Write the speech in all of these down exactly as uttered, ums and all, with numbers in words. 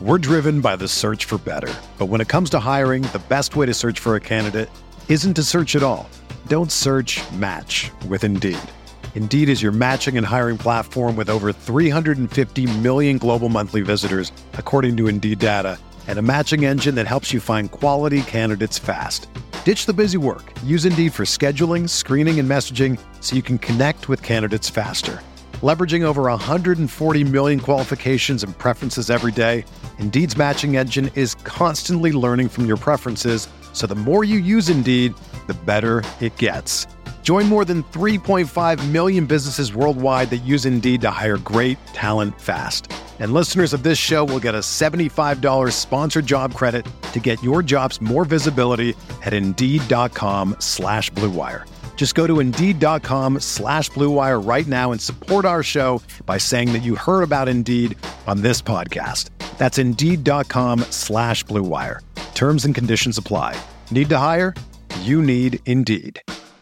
We're driven by the search for better. But when it comes to hiring, the best way to search for a candidate isn't to search at all. Don't search, match with Indeed. Indeed is your matching and hiring platform with over three hundred fifty million global monthly visitors, according to Indeed data, and a matching engine that helps you find quality candidates fast. Ditch the busy work. Use Indeed for scheduling, screening, and messaging so you can connect with candidates faster. Leveraging over one hundred forty million qualifications and preferences every day, Indeed's matching engine is constantly learning from your preferences, so the more you use Indeed, the better it gets. Join more than three point five million businesses worldwide that use Indeed to hire great talent fast. And listeners of this show will get a seventy-five dollars sponsored job credit to get your jobs more visibility at Indeed.com slash Blue Wire. Just go to Indeed.com slash Blue Wire right now and support our show by saying that you heard about Indeed on this podcast. That's Indeed.com slash Blue Wire. Terms and conditions apply. Need to hire? You need Indeed.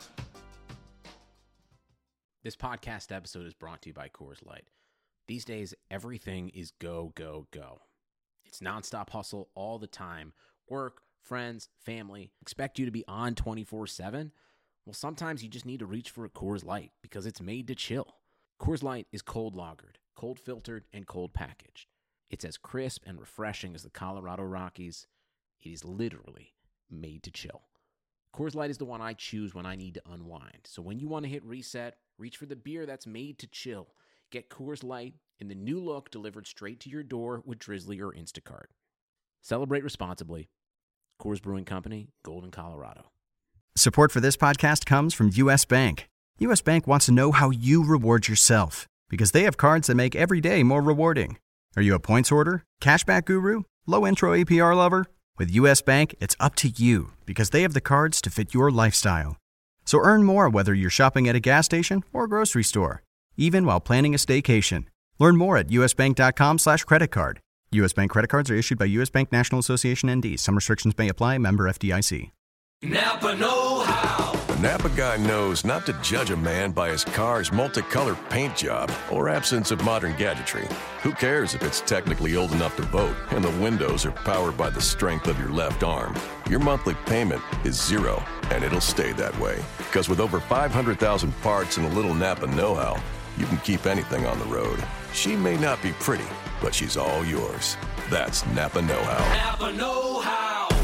This podcast episode is brought to you by Coors Light. These days, everything is go, go, go. It's nonstop hustle all the time. Work, friends, family. Expect you to be on twenty-four seven? Well, sometimes you just need to reach for a Coors Light because it's made to chill. Coors Light is cold lagered, cold filtered, and cold packaged. It's as crisp and refreshing as the Colorado Rockies. It is literally made to chill. Coors Light is the one I choose when I need to unwind. So when you want to hit reset, reach for the beer that's made to chill. Get Coors Light in the new look delivered straight to your door with Drizzly or Instacart. Celebrate responsibly. Coors Brewing Company, Golden, Colorado. Support for this podcast comes from U S. Bank. U S. Bank wants to know how you reward yourself because they have cards that make every day more rewarding. Are you a points hoarder, cashback guru, low intro A P R lover? With U S. Bank, it's up to you because they have the cards to fit your lifestyle. So earn more whether you're shopping at a gas station or grocery store, even while planning a staycation. Learn more at usbank.com slash credit card. U S. Bank credit cards are issued by U S. Bank National Association N D. Some restrictions may apply. Member F D I C. Napa know-how. The Napa guy knows not to judge a man by his car's multicolored paint job or absence of modern gadgetry. Who cares if it's technically old enough to vote and the windows are powered by the strength of your left arm? Your monthly payment is zero, and it'll stay that way. Because with over five hundred thousand parts and a little Napa know-how, you can keep anything on the road. She may not be pretty, but she's all yours. That's Napa know-how. Napa know-how.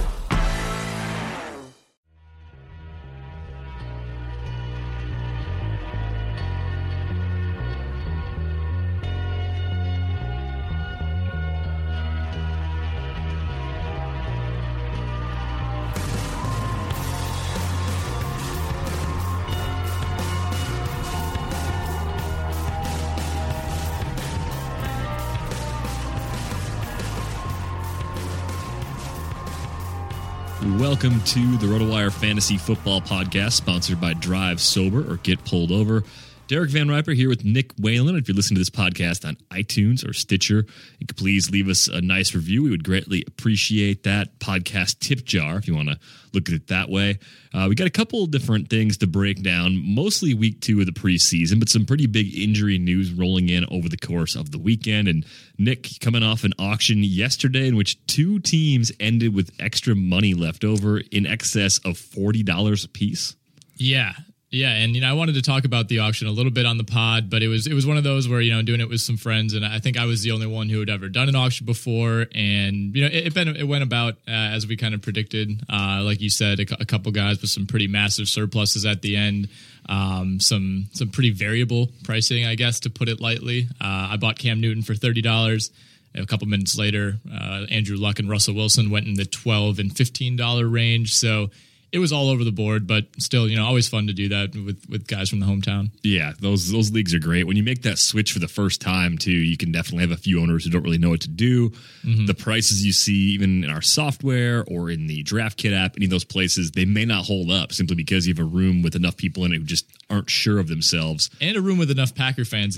Welcome to the RotoWire Fantasy Football Podcast, sponsored by Drive Sober or Get Pulled Over. Derek Van Riper here with Nick Whalen. If you're listening to this podcast on iTunes or Stitcher, you could please leave us a nice review. We would greatly appreciate that. Podcast tip jar, if you want to look at it that way. Uh, we got a couple of different things to break down, mostly week two of the preseason, but some pretty big injury news rolling in over the course of the weekend. And Nick, coming off an auction yesterday in which two teams ended with extra money left over in excess of forty dollars a piece. Yeah. Yeah, and you know, I wanted to talk about the auction a little bit on the pod, but it was it was one of those where, you know, doing it with some friends, and I think I was the only one who had ever done an auction before, and you know, it it, been, it went about uh, as we kind of predicted. Uh, like you said, a, a couple guys with some pretty massive surpluses at the end, um, some some pretty variable pricing, I guess, to put it lightly. Uh, I bought Cam Newton for thirty dollars. A couple minutes later, uh, Andrew Luck and Russell Wilson went in the twelve and fifteen dollar range. So it was all over the board, but still, you know, always fun to do that with, with guys from the hometown. Yeah, those those leagues are great. When you make that switch for the first time, too, you can definitely have a few owners who don't really know what to do. Mm-hmm. The prices you see, even in our software or in the Draft Kit app, any of those places, they may not hold up simply because you have a room with enough people in it who just aren't sure of themselves. And a room with enough Packer fans in it.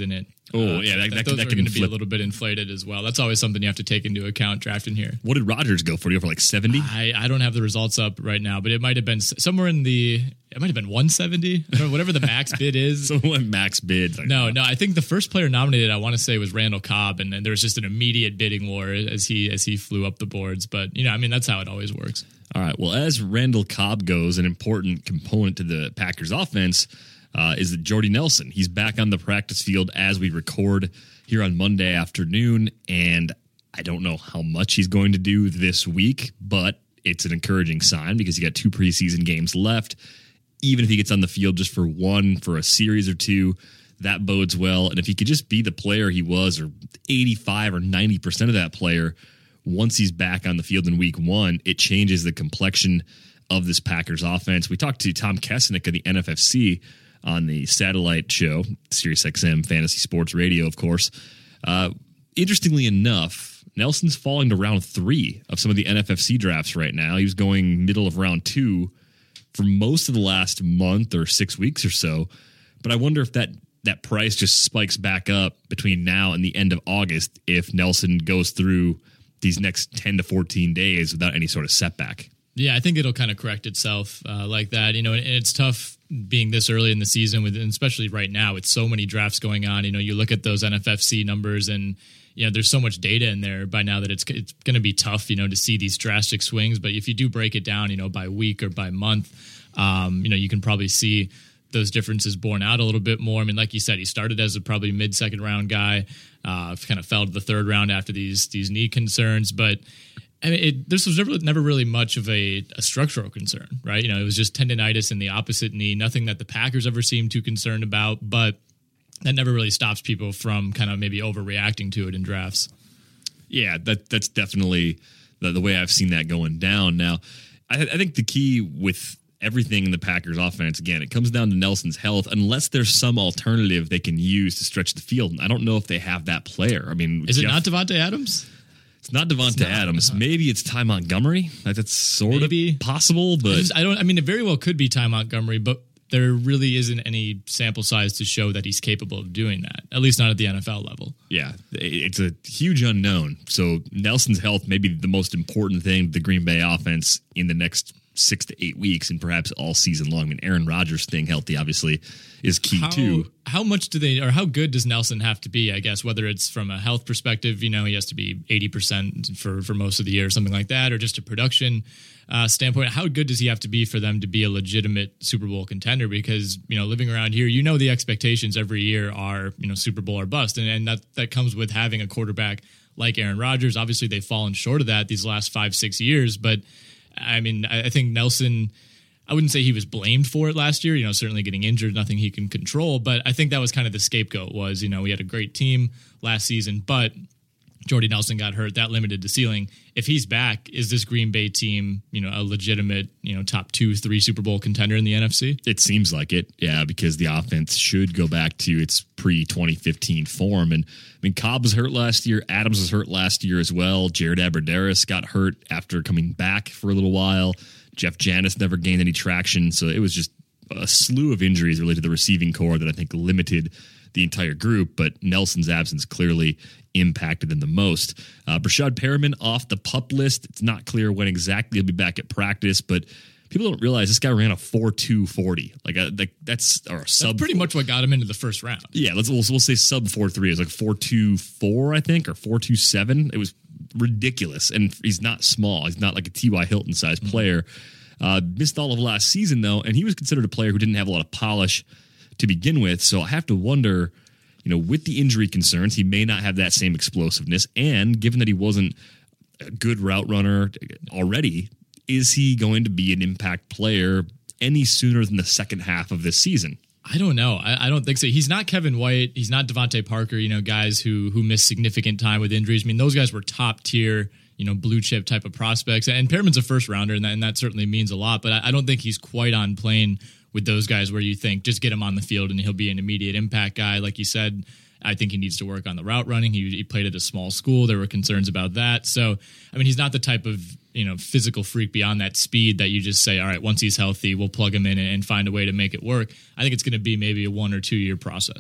Oh, yeah, that, that, those that are can going to be a flip. little bit inflated as well. That's always something you have to take into account drafting here. What did Rodgers go for? You go for like seventy? I, I don't have the results up right now, but it might have been s- somewhere in the, it might have been one seventy, or whatever the max bid is. So what max bid? Like, No, no. I think the first player nominated, I want to say, was Randall Cobb, and then there was just an immediate bidding war as he as he flew up the boards. But you know, I mean, that's how it always works. All right. Well, as Randall Cobb goes, an important component to the Packers offense uh, is that Jordy Nelson. He's back on the practice field as we record here on Monday afternoon, and I don't know how much he's going to do this week, but it's an encouraging sign because he got two preseason games left. Even if he gets on the field just for one, for a series or two, that bodes well. And if he could just be the player he was, or eighty-five or ninety percent of that player, once he's back on the field in week one, it changes the complexion of this Packers offense. We talked to Tom Kessenich of the N F F C on the satellite show, Sirius X M Fantasy Sports Radio, of course. Uh, interestingly enough, Nelson's falling to round three of some of the N F F C drafts right now. He was going middle of round two for most of the last month or six weeks or so. But I wonder if that that price just spikes back up between now and the end of August if Nelson goes through these next ten to fourteen days without any sort of setback. Yeah, I think it'll kind of correct itself uh, like that. You know, and it's tough being this early in the season, with, and especially right now with so many drafts going on. You know, you look at those N F F C numbers, and you know, there's so much data in there by now that it's it's going to be tough, you know, to see these drastic swings. But if you do break it down, you know, by week or by month, um, you know, you can probably see those differences borne out a little bit more. I mean, like you said, he started as a probably mid second round guy, uh, kind of fell to the third round after these these knee concerns, but. I mean, it, this was never, never really much of a, a structural concern, right? You know, it was just tendonitis in the opposite knee, nothing that the Packers ever seemed too concerned about, but that never really stops people from kind of maybe overreacting to it in drafts. Yeah, that that's definitely the, the way I've seen that going down. Now, I, I think the key with everything in the Packers offense, again, it comes down to Nelson's health, unless there's some alternative they can use to stretch the field. And I don't know if they have that player. I mean, is Jeff, it not Devontae Adams? It's not Devontae It's not, Adams. uh-huh. Maybe it's Ty Montgomery. Like, that's sort Maybe. of possible, but I, just, I don't. I mean, it very well could be Ty Montgomery, but there really isn't any sample size to show that he's capable of doing that. At least not at the N F L level. yeah, it's a huge unknown. So Nelson's health may be the most important thing to the Green Bay offense in the next six to eight weeks, and perhaps all season long. I mean, Aaron Rodgers staying healthy obviously is key How, too. how much do they, or how good does Nelson have to be? I guess whether it's from a health perspective, you know, he has to be eighty percent for for most of the year, or something like that, or just a production uh, standpoint. How good does he have to be for them to be a legitimate Super Bowl contender? Because you know, living around here, you know, the expectations every year are you know Super Bowl or bust, and, and that that comes with having a quarterback like Aaron Rodgers. Obviously, they've fallen short of that these last five six years, but I mean, I think Nelson, I wouldn't say he was blamed for it last year, you know, certainly getting injured, nothing he can control, but I think that was kind of the scapegoat was, you know, we had a great team last season, but Jordy Nelson got hurt, that limited the ceiling. If he's back, is this Green Bay team, you know, a legitimate, you know, top two, three Super Bowl contender in the N F C? It seems like it, yeah, because the offense should go back to its pre twenty fifteen form. And I mean, Cobb was hurt last year. Adams was hurt last year as well. Jared Abbrederis got hurt after coming back for a little while. Jeff Janis never gained any traction. So it was just a slew of injuries related to the receiving core that I think limited the entire group, but Nelson's absence clearly impacted them the most. Uh, Brashad Perriman off the PUP list. It's not clear when exactly he'll be back at practice, but people don't realize this guy ran a four two forty. Like, a, like that's or a sub. That's pretty much what got him into the first round. Yeah, let's we'll, we'll say sub four three. It was like four two four, I think, or four two seven. It was ridiculous, and he's not small. He's not like a T Y Hilton sized mm-hmm. player. Uh, missed all of last season though, and he was considered a player who didn't have a lot of polish to begin with. So I have to wonder, you know, with the injury concerns, he may not have that same explosiveness. And given that he wasn't a good route runner already, is he going to be an impact player any sooner than the second half of this season? I don't know. I, I don't think so. He's not Kevin White. He's not Devontae Parker, you know, guys who who missed significant time with injuries. I mean, those guys were top tier, you know, blue chip type of prospects. And Perriman's a first rounder, and that, and that certainly means a lot. But I, I don't think he's quite on plane with those guys where you think just get him on the field and he'll be an immediate impact guy. Like you said, I think he needs to work on the route running. He, he played at a small school. There were concerns about that. So, I mean, he's not the type of, you know, physical freak beyond that speed that you just say, all right, once he's healthy, we'll plug him in and, and find a way to make it work. I think it's going to be maybe a one or two year process.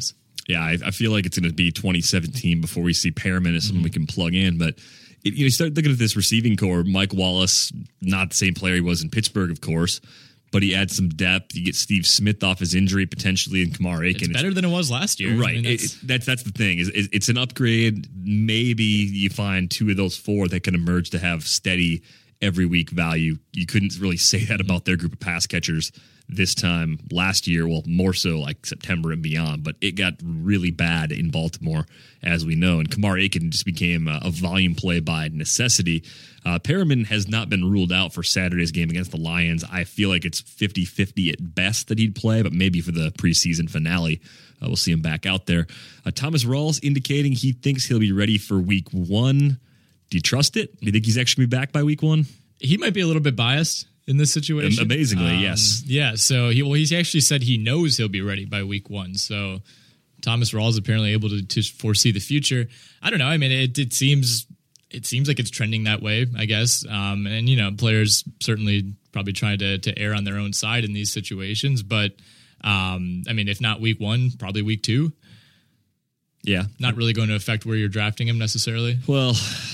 Yeah, I, I feel like it's going to be twenty seventeen before we see Perriman as someone mm-hmm. we can plug in. But it, you know, you start looking at this receiving core. Mike Wallace, not the same player he was in Pittsburgh, of course, but he adds some depth. You get Steve Smith off his injury potentially, and Kamar Aiken. It's better it's, than it was last year, right? I mean, that's, it, it, that's that's the thing. Is it, it's an upgrade. Maybe you find two of those four that can emerge to have steady every week value. You couldn't really say that about their group of pass catchers this time last year. Well, more so like September and beyond, but it got really bad in Baltimore, as we know. And Kamar Aiken just became a, a volume play by necessity. Uh, Perriman has not been ruled out for Saturday's game against the Lions. I feel like it's fifty-fifty at best that he'd play, but maybe for the preseason finale, uh, we'll see him back out there. Uh, Thomas Rawls indicating he thinks he'll be ready for week one. Do you trust it? Do you think he's actually going to be back by week one? He might be a little bit biased in this situation. Amazingly, um, yes. Yeah, so he well, he's actually said he knows he'll be ready by week one. So Thomas Rawls is apparently able to, to foresee the future. I don't know. I mean, it, it seems it seems like it's trending that way, I guess. Um, and, you know, players certainly probably try to, to err on their own side in these situations. But, um, I mean, if not week one, probably week two. Yeah. Not really going to affect where you're drafting him necessarily. Well,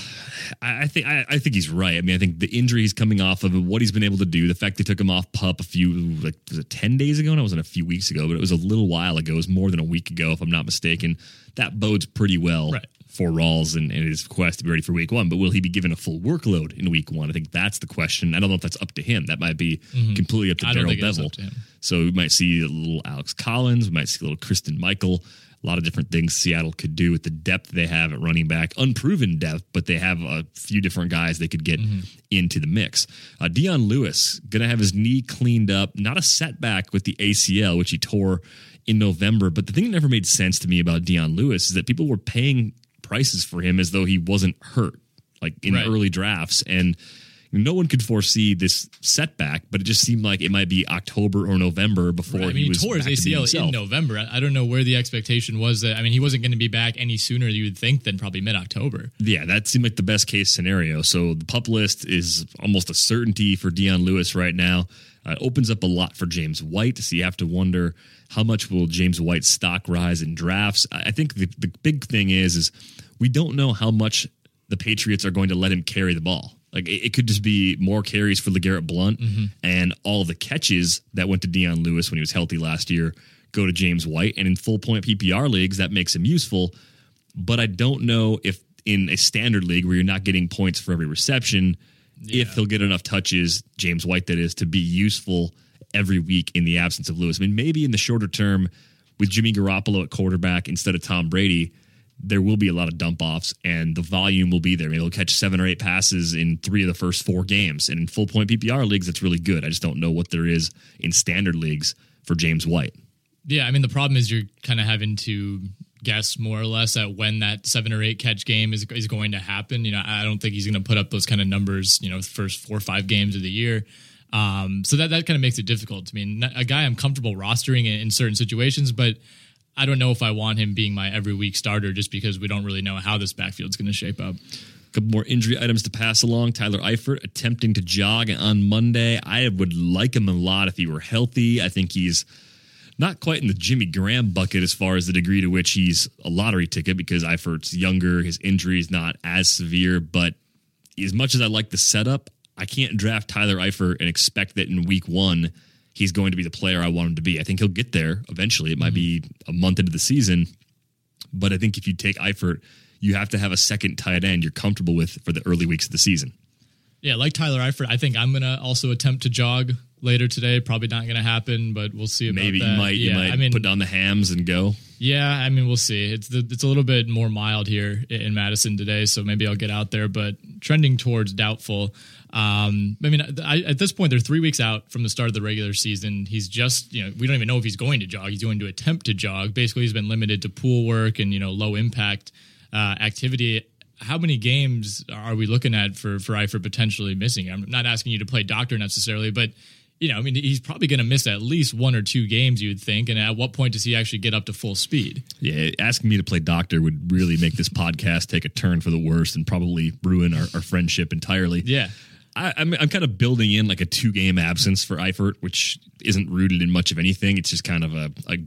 I think I, I think he's right. I mean, I think the injury he's coming off of and what he's been able to do, the fact they took him off PUP a few, like, was it ten days ago? No, it wasn't a few weeks ago, but it was a little while ago. It was more than a week ago, if I'm not mistaken. That bodes pretty well right. for Rawls and, and his quest to be ready for week one. But will he be given a full workload in week one? I think that's the question. I don't know if that's up to him. That might be mm-hmm. completely up to Darrell Bevell. So we might see a little Alex Collins. We might see a little Kristen Michael. A lot of different things Seattle could do with the depth they have at running back. Unproven depth, but they have a few different guys they could get mm-hmm. into the mix. Uh, Dion Lewis, going to have his knee cleaned up. Not a setback with the A C L, which he tore in November. But the thing that never made sense to me about Dion Lewis is that people were paying prices for him as though he wasn't hurt, like in right. early drafts. And no one could foresee this setback, but it just seemed like it might be October or November before right. I mean, he was he tore his A C L in November. I don't know where the expectation was that. I mean, he wasn't going to be back any sooner, you would think, than probably mid-October. Yeah, that seemed like the best case scenario. So the PUP list is almost a certainty for Dion Lewis right now. Uh, it opens up a lot for James White, so you have to wonder how much will James White's stock rise in drafts. I think the, the big thing is, is we don't know how much the Patriots are going to let him carry the ball. Like, it could just be more carries for LeGarrette Blount, mm-hmm. and all the catches that went to Dion Lewis when he was healthy last year go to James White. And in full point P P R leagues, that makes him useful. But I don't know if in a standard league where you're not getting points for every reception, yeah. if he'll get enough touches, James White that is, to be useful every week in the absence of Lewis. I mean, maybe in the shorter term with Jimmy Garoppolo at quarterback instead of Tom Brady, there will be a lot of dump offs and the volume will be there. Maybe he'll catch seven or eight passes in three of the first four games. And in full point P P R leagues, that's really good. I just don't know what there is in standard leagues for James White. Yeah, I mean, the problem is you're kind of having to guess more or less at when that seven or eight catch game is is going to happen. You know, I don't think he's going to put up those kind of numbers, you know, the first four or five games of the year. Um, so that, that kind of makes it difficult. I mean, a guy I'm comfortable rostering in, in certain situations, but I don't know if I want him being my every week starter just because we don't really know how this backfield's going to shape up. A couple more injury items to pass along. Tyler Eifert attempting to jog on Monday. I would like him a lot if he were healthy. I think he's not quite in the Jimmy Graham bucket as far as the degree to which he's a lottery ticket because Eifert's younger. His injury is not as severe, but as much as I like the setup, I can't draft Tyler Eifert and expect that in week one he's going to be the player I want him to be. I think he'll get there eventually. It might mm-hmm. be a month into the season, but I think if you take Eifert, you have to have a second tight end you're comfortable with for the early weeks of the season. Yeah, like Tyler Eifert, I think I'm going to also attempt to jog later today. Probably not going to happen, but we'll see about Maybe that. you might, yeah, you might I mean, put down the hams and go. Yeah, I mean, we'll see. It's the, it's a little bit more mild here in Madison today, so maybe I'll get out there, but trending towards doubtful. Um, I mean, I, at this point, they're three weeks out from the start of the regular season. He's just, you know, we don't even know if he's going to jog. He's going to attempt to jog. Basically, he's been limited to pool work and, you know, low impact uh, activity. How many games are we looking at for, for Eifert potentially missing? I'm not asking you to play doctor necessarily, but, you know, I mean, he's probably going to miss at least one or two games, you would think. And at what point does he actually get up to full speed? Yeah, asking me to play doctor would really make this podcast take a turn for the worse and probably ruin our, our friendship entirely. Yeah. I, I'm, I'm kind of building in like a two-game absence for Eifert, which isn't rooted in much of anything. It's just kind of a, a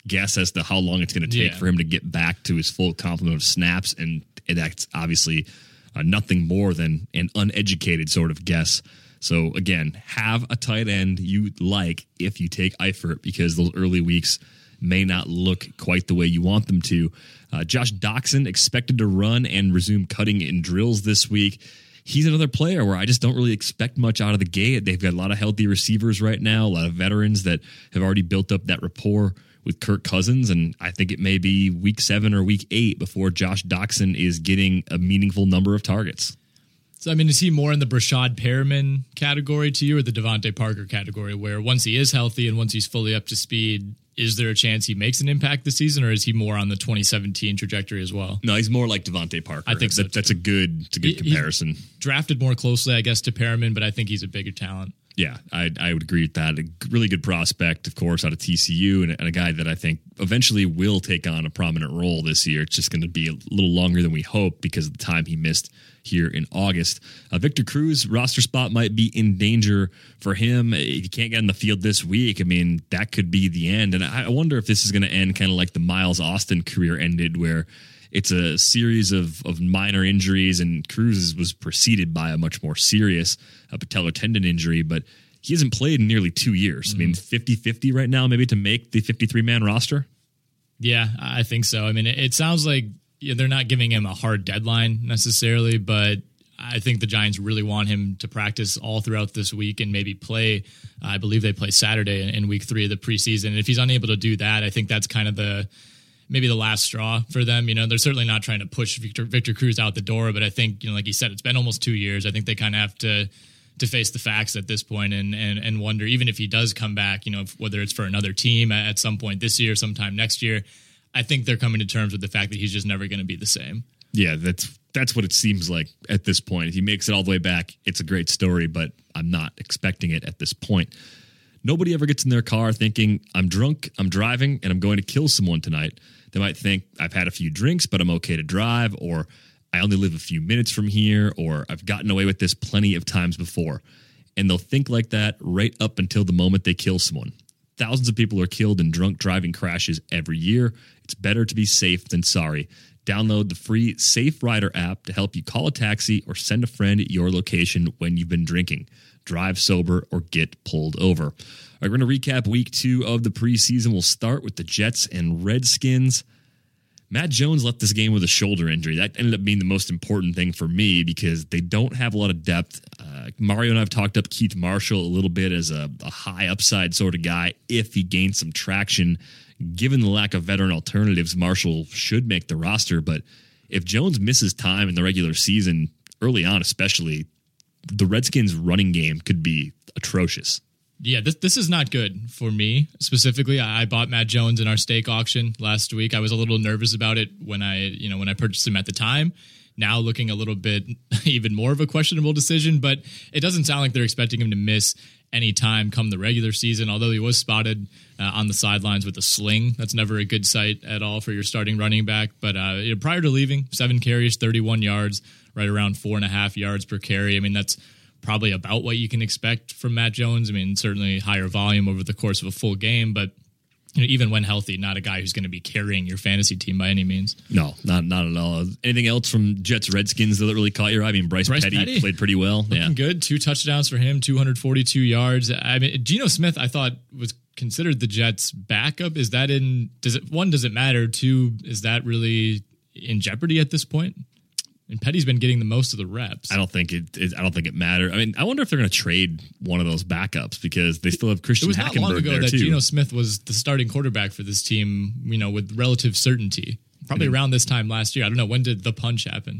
guess as to how long it's going to take Yeah. for him to get back to his full complement of snaps, and, and that's obviously uh, nothing more than an uneducated sort of guess. So again, have a tight end you like if you take Eifert, because those early weeks may not look quite the way you want them to. Uh, Josh Doxson expected to run and resume cutting in drills this week. He's another player where I just don't really expect much out of the gate. They've got a lot of healthy receivers right now, a lot of veterans that have already built up that rapport with Kirk Cousins, and I think it may be week seven or week eight before Josh Doxson is getting a meaningful number of targets. So, I mean, is he more in the Brashad Perriman category to you or the Devontae Parker category, where once he is healthy and once he's fully up to speed, is there a chance he makes an impact this season, or is he more on the twenty seventeen trajectory as well? No, he's more like Devontae Parker. I think so, that, that's a good, it's a good He- comparison. Drafted more closely, I guess, to Perriman, but I think he's a bigger talent. Yeah, I, I would agree with that. A really good prospect, of course, out of T C U, and, and a guy that I think eventually will take on a prominent role this year. It's just going to be a little longer than we hope because of the time he missed here in August. Uh, Victor Cruz, roster spot might be in danger for him. If he can't get in the field this week, I mean, that could be the end. And I, I wonder if this is going to end kind of like the Miles Austin career ended, where it's a series of, of minor injuries, and Cruz was preceded by a much more serious uh, patellar tendon injury, but he hasn't played in nearly two years. Mm-hmm. I mean, fifty-fifty right now, maybe to make the fifty-three man roster? Yeah, I think so. I mean, it, it sounds like yeah, they're not giving him a hard deadline necessarily, but I think the Giants really want him to practice all throughout this week and maybe play. Uh, I believe they play Saturday in, in week three of the preseason. And if he's unable to do that, I think that's kind of the maybe the last straw for them. You know, they're certainly not trying to push Victor, Victor Cruz out the door, but I think, you know, like you said, it's been almost two years. I think they kind of have to to face the facts at this point and and and wonder, even if he does come back, you know, if, whether it's for another team at some point this year, sometime next year, I think they're coming to terms with the fact that he's just never going to be the same. Yeah, that's that's what it seems like at this point. If he makes it all the way back, it's a great story, but I'm not expecting it at this point. Nobody ever gets in their car thinking, I'm drunk, I'm driving, and I'm going to kill someone tonight. They might think, I've had a few drinks, but I'm okay to drive, or I only live a few minutes from here, or I've gotten away with this plenty of times before. And they'll think like that right up until the moment they kill someone. Thousands of people are killed in drunk driving crashes every year. It's better to be safe than sorry. Download the free Safe Rider app to help you call a taxi or send a friend at your location when you've been drinking. Drive sober or get pulled over. All right, we're going to recap week two of the preseason. We'll start with the Jets and Redskins. Matt Jones left this game with a shoulder injury. That ended up being the most important thing for me because they don't have a lot of depth. Uh, Mario and I have talked up Keith Marshall a little bit as a, a high upside sort of guy. If he gains some traction, given the lack of veteran alternatives, Marshall should make the roster. But if Jones misses time in the regular season, early on especially, the Redskins' running game could be atrocious. Yeah, this this is not good for me specifically. I, I bought Matt Jones in our stake auction last week. I was a little nervous about it when I, you know, when I purchased him at the time. Now looking a little bit even more of a questionable decision, but it doesn't sound like they're expecting him to miss any time come the regular season, although he was spotted uh, on the sidelines with a sling. That's never a good sight at all for your starting running back. But uh, you know, prior to leaving, seven carries, thirty-one yards, right around four and a half yards per carry. I mean, that's probably about what you can expect from Matt Jones. I mean, certainly higher volume over the course of a full game, but you know, even when healthy, not a guy who's going to be carrying your fantasy team by any means. No, not not at all. Anything else from Jets Redskins that really caught your eye? I mean, Bryce, Bryce Petty, Petty played pretty well. Looking yeah. good. Two touchdowns for him, two hundred forty-two yards. I mean, Geno Smith, I thought was considered the Jets' backup. Is that in, does it, one, does it matter? Two, is that really in jeopardy at this point? And Petty's been getting the most of the reps. I don't think it. it I don't think it matters. I mean, I wonder if they're going to trade one of those backups because they still have Christian Hackenberg there too. It was not long ago that Geno Smith was the starting quarterback for this team, you know, with relative certainty. Probably mm-hmm. around this time last year. I don't know, when did the punch happen?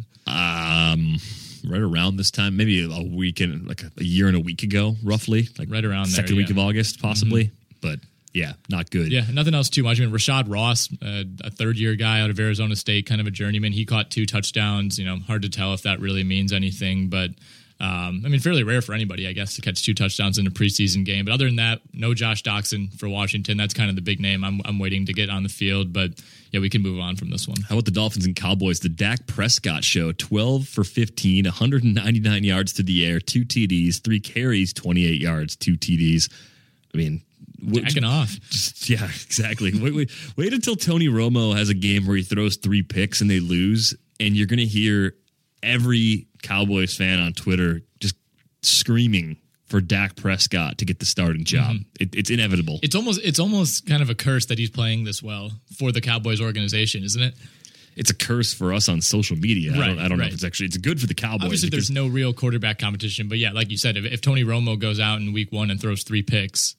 Um, right around this time, maybe a week and like a, a year and a week ago, roughly. Like right around second there, week yeah. of August, possibly. Mm-hmm. But yeah, not good. Yeah, nothing else too much. I mean, Rashad Ross, uh, a third-year guy out of Arizona State, kind of a journeyman. He caught two touchdowns. You know, hard to tell if that really means anything, but um, I mean, fairly rare for anybody, I guess, to catch two touchdowns in a preseason game. But other than that, no Josh Doxson for Washington. That's kind of the big name I'm, I'm waiting to get on the field. But yeah, we can move on from this one. How about the Dolphins and Cowboys? The Dak Prescott show, twelve for fifteen, one hundred ninety-nine yards to the air, two T Ds, three carries, twenty-eight yards, two T Ds. I mean, Jacking off. Just, yeah, exactly. wait, wait, wait until Tony Romo has a game where he throws three picks and they lose, and you're going to hear every Cowboys fan on Twitter just screaming for Dak Prescott to get the starting job. Mm-hmm. It, it's inevitable. It's almost it's almost kind of a curse that he's playing this well for the Cowboys organization, isn't it? It's a curse for us on social media. Right, I don't, I don't right. know if it's actually, it's good for the Cowboys. Obviously, there's no real quarterback competition, but yeah, like you said, if, if Tony Romo goes out in week one and throws three picks,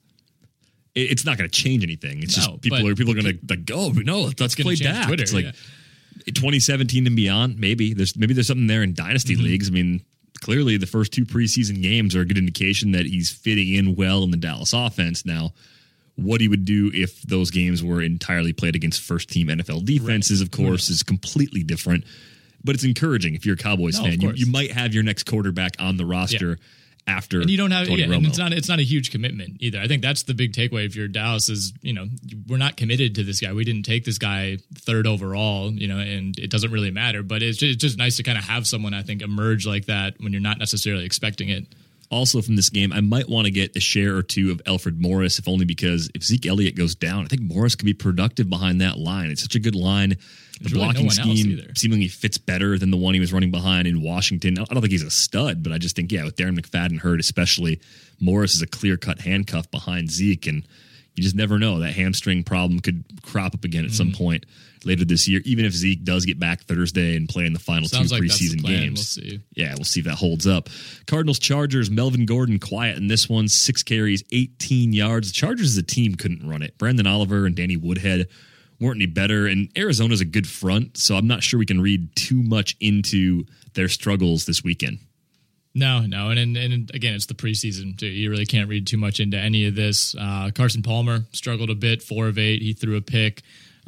it, it's not going to change anything. It's no, just people are people are going to like, go, no, let's play Dak. Twitter, it's like yeah. twenty seventeen and beyond, maybe. There's maybe there's something there in dynasty mm-hmm. leagues. I mean, clearly the first two preseason games are a good indication that he's fitting in well in the Dallas offense. Now, what he would do if those games were entirely played against first-team N F L defenses, right. of course, yeah. is completely different. But it's encouraging if you're a Cowboys no, fan. You, you might have your next quarterback on the roster yeah. after and you don't have Tony yeah, Romo. And it's not it's not a huge commitment either. I think that's the big takeaway if you're Dallas is, you know, we're not committed to this guy. We didn't take this guy third overall, you know, and it doesn't really matter. But it's just, it's just nice to kind of have someone, I think, emerge like that when you're not necessarily expecting it. Also from this game, I might want to get a share or two of Alfred Morris, if only because if Zeke Elliott goes down, I think Morris could be productive behind that line. It's such a good line. The There's blocking really no scheme seemingly fits better than the one he was running behind in Washington. I don't think he's a stud, but I just think, yeah, with Darren McFadden hurt especially, Morris is a clear-cut handcuff behind Zeke, and you just never know. That hamstring problem could crop up again at mm. some point later this year, even if Zeke does get back Thursday and play in the final Sounds two like preseason games. We'll see. Yeah, we'll see if that holds up. Cardinals Chargers, Melvin Gordon quiet in this one, six carries, eighteen yards. The Chargers as a team couldn't run it. Brandon Oliver and Danny Woodhead weren't any better, and Arizona's a good front, so I'm not sure we can read too much into their struggles this weekend. No, no, and, and and again, it's the preseason too. You really can't read too much into any of this. Uh, Carson Palmer struggled a bit, four of eight. He threw a pick.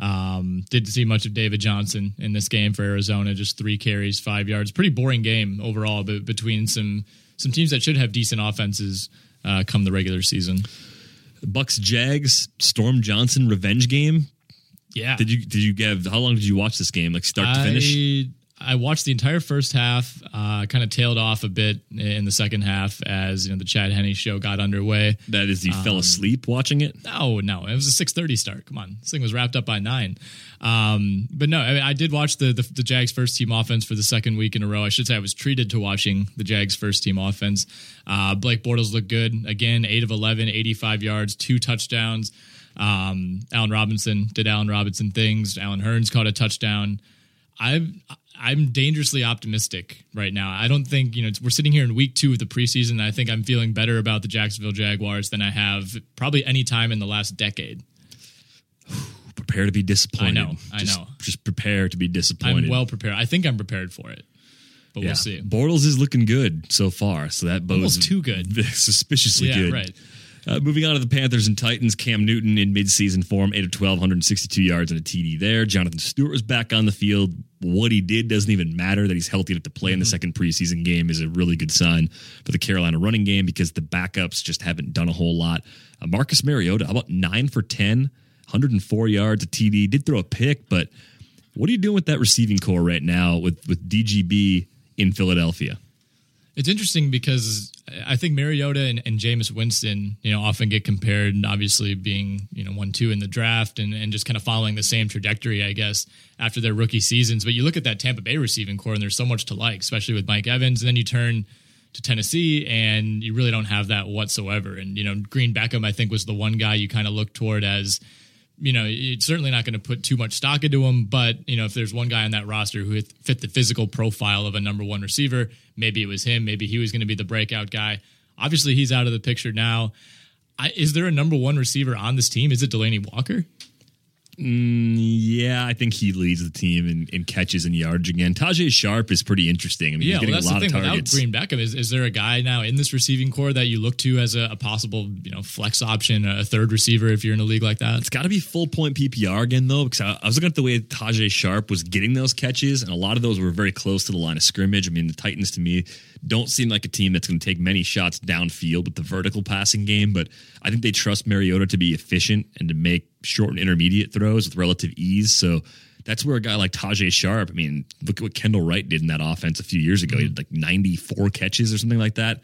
Um, didn't see much of David Johnson in this game for Arizona. Just three carries, five yards. Pretty boring game overall, but between some some teams that should have decent offenses uh, come the regular season. Bucks Jags, Storm Johnson revenge game. Yeah. Did you did you give? How long did you watch this game? Like start to finish? I, I watched the entire first half, uh, kind of tailed off a bit in the second half as you know the Chad Henne show got underway. That is, you um, fell asleep watching it? No, no, it was a six thirty start. Come on, this thing was wrapped up by nine. Um, but no, I, mean, I did watch the, the the Jags first team offense for the second week in a row. I should say I was treated to watching the Jags first team offense. Uh, Blake Bortles looked good again, eight of eleven, eighty-five yards, two touchdowns. Um, Allen Robinson did Allen Robinson things. Allen Hurns caught a touchdown. I've I'm dangerously optimistic right now. I don't think, you know, we're sitting here in week two of the preseason. And I think I'm feeling better about the Jacksonville Jaguars than I have probably any time in the last decade. Prepare to be disappointed. I know. I just, know. Just prepare to be disappointed. I'm well prepared. I think I'm prepared for it, but yeah. we'll see. Bortles is looking good so far. So that bodes almost too good. Suspiciously yeah, good. Right. Uh, moving on to the Panthers and Titans, Cam Newton in midseason form, eight of twelve, one hundred sixty-two yards and a T D there. Jonathan Stewart was back on the field. What he did doesn't even matter. That he's healthy enough to play mm-hmm. in the second preseason game is a really good sign for the Carolina running game because the backups just haven't done a whole lot. Uh, Marcus Mariota, how about nine for ten, one hundred four yards, a T D. Did throw a pick, but what are you doing with that receiving core right now with, with D G B in Philadelphia? It's interesting because I think Mariota and, and Jameis Winston, you know, often get compared, and obviously being, you know, one, two in the draft and, and just kind of following the same trajectory, I guess, after their rookie seasons. But you look at that Tampa Bay receiving core and there's so much to like, especially with Mike Evans. And then you turn to Tennessee and you really don't have that whatsoever. And, you know, Green Beckham, I think, was the one guy you kind of look toward as, you know, it's certainly not going to put too much stock into him, but, you know, if there's one guy on that roster who fit the physical profile of a number one receiver, maybe it was him. Maybe he was going to be the breakout guy. Obviously, he's out of the picture now. I, is there a number one receiver on this team? Is it Delaney Walker? Mm, yeah, I think he leads the team in, in catches and yards again. Tajay Sharp is pretty interesting. I mean, yeah, he's getting well, that's a lot the thing. of targets. Without Green Beckham, is, is there a guy now in this receiving core that you look to as a, a possible, you know, flex option, a third receiver if you're in a league like that? It's got to be full point P P R again, though, because I, I was looking at the way Tajay Sharp was getting those catches, and a lot of those were very close to the line of scrimmage. I mean, the Titans, to me, don't seem like a team that's going to take many shots downfield with the vertical passing game, but I think they trust Mariota to be efficient and to make short and intermediate throws with relative ease. So that's where a guy like Tajay Sharp, I mean, look at what Kendall Wright did in that offense a few years ago. Mm-hmm. He had like ninety-four catches or something like that.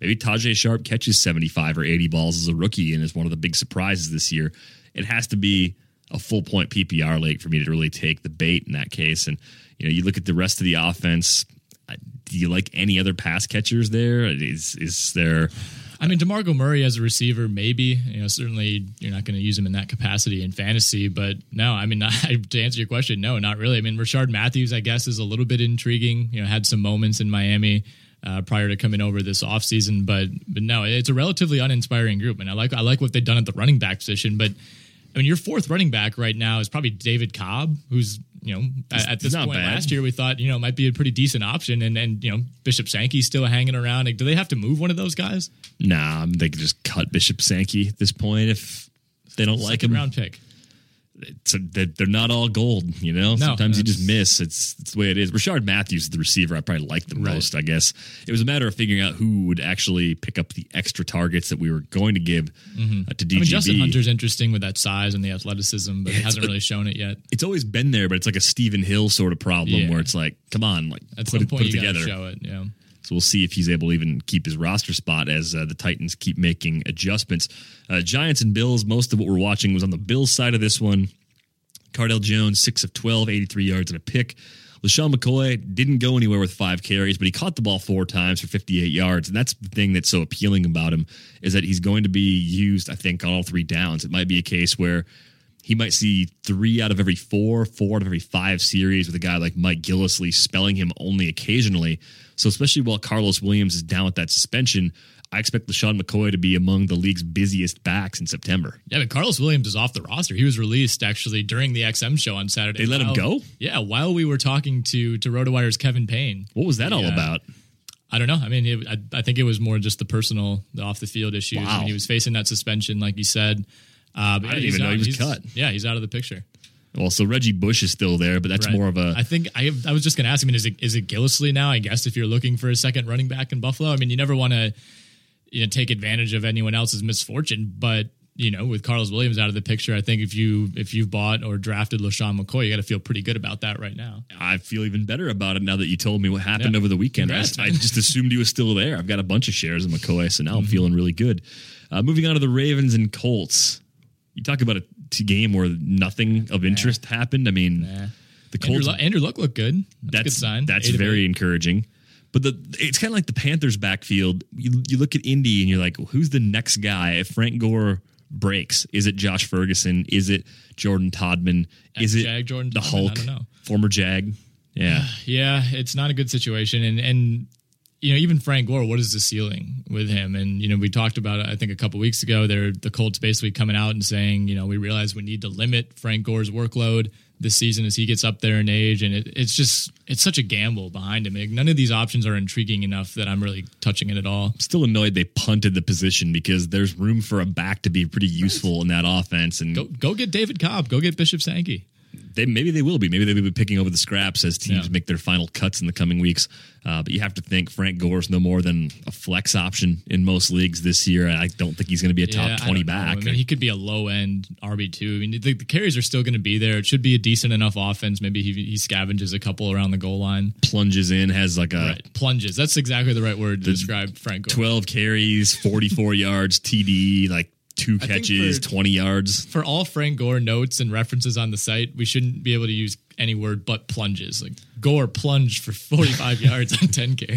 Maybe Tajay Sharp catches seventy-five or eighty balls as a rookie and is one of the big surprises this year. It has to be a full point P P R league for me to really take the bait in that case. And, you know, you look at the rest of the offense. Do you like any other pass catchers there? Is is there? I mean, DeMarco Murray as a receiver, maybe. You know, certainly you're not going to use him in that capacity in fantasy. But no, I mean, not, to answer your question, no, not really. I mean, Rashard Matthews, I guess, is a little bit intriguing. You know, had some moments in Miami uh, prior to coming over this offseason. But but no, it's a relatively uninspiring group. And I like I like what they've done at the running back position. But I mean, your fourth running back right now is probably David Cobb, who's, you know, at, at this point bad. last year we thought, you know, might be a pretty decent option. And, and you know, Bishop Sankey's still hanging around. Like, do they have to move one of those guys? Nah, they could just cut Bishop Sankey at this point if they don't like him. Round pick. It's a, they're not all gold, you know? No, Sometimes you just miss. It's, it's the way it is. Rashard Matthews is the receiver I probably like the Right. most, I guess. It was a matter of figuring out who would actually pick up the extra targets that we were going to give Mm-hmm. uh, to D G B. I mean, Justin Hunter's interesting with that size and the athleticism, but Yeah, he hasn't but- really shown it yet. It's always been there, but it's like a Stephen Hill sort of problem Yeah. where it's like, come on, like At put some it, point, put it you got to together. show it. Yeah. So we'll see if he's able to even keep his roster spot as uh, the Titans keep making adjustments. Uh, Giants and Bills, most of what we're watching was on the Bills side of this one. Cardell Jones, six of twelve, eighty-three yards and a pick. LaShawn McCoy didn't go anywhere with five carries, but he caught the ball four times for fifty-eight yards. And that's the thing that's so appealing about him is that he's going to be used, I think, on all three downs. It might be a case where he might see three out of every four, four out of every five series with a guy like Mike Gillislee spelling him only occasionally. So especially while Carlos Williams is down with that suspension, I expect LaShawn McCoy to be among the league's busiest backs in September. Yeah, but Carlos Williams is off the roster. He was released actually during the X M show on Saturday. They let him While- go? Yeah, while we were talking to to RotoWire's Kevin Payne. What was that all Yeah. about? I don't know. I mean, it, I, I think it was more just the personal, the off the field issues. I Wow. mean, he was facing that suspension, like you said. Uh, but I yeah, didn't he's even know out. he was He's- cut. Yeah, he's out of the picture. Well, so Reggie Bush is still there, but that's Right. more of a... I think I I was just going to ask. I mean, is it is it Gillislee now? I guess if you're looking for a second running back in Buffalo, I mean, you never want to you know take advantage of anyone else's misfortune, but you know, with Carlos Williams out of the picture, I think if you if you've bought or drafted LaShawn McCoy, you got to feel pretty good about that right now. I feel even better about it now that you told me what happened Yeah. over the weekend. Congrats, I, I man. just assumed he was still there. I've got a bunch of shares of McCoy, so now I'm Mm-hmm. feeling really good. Uh, moving on to the Ravens and Colts. You talk about a t- game where nothing of interest happened. I mean, Nah. the Andrew, Colts... Lu- Andrew Luck looked good. That's, a good That's sign. That's Eight of very eight. encouraging. But the it's kind of like the Panthers' backfield. You, you look at Indy and you're like, well, who's the next guy? If Frank Gore breaks, is it Josh Ferguson? Is it Jordan Todman? Is it Ex-Jag Jordan the Todman? Hulk? I don't know. Former Jag? Yeah. Yeah, it's not a good situation, and and you know even Frank Gore, what is the ceiling with him? And you know we talked about it, I think a couple weeks ago. They're the Colts basically coming out and saying, you know, we realize we need to limit Frank Gore's workload this season as he gets up there in age, and it, it's just it's such a gamble behind him. Like, none of these options are intriguing enough that I'm really touching it at all. Still annoyed they punted the position because there's room for a back to be pretty useful in that offense. And Go go get David Cobb. Go get Bishop Sankey. they maybe they will be. Maybe they will be picking over the scraps as teams Yeah. make their final cuts in the coming weeks. Uh, but you have to think Frank Gore's no more than a flex option in most leagues this year. I don't think he's going to be a top Yeah, I twenty don't know. back. I mean, he could be a low end R B two. I mean, the, the carries are still going to be there. It should be a decent enough offense. Maybe he, he scavenges a couple around the goal line. Plunges in, has like a Right. Plunges. That's exactly the right word to describe Frank Gore. twelve carries, forty-four yards, T D, like two I think catches, for- twenty yards. For all Frank Gore notes and references on the site, we shouldn't be able to use any word but plunges. Like Gore plunged for forty-five yards on ten K.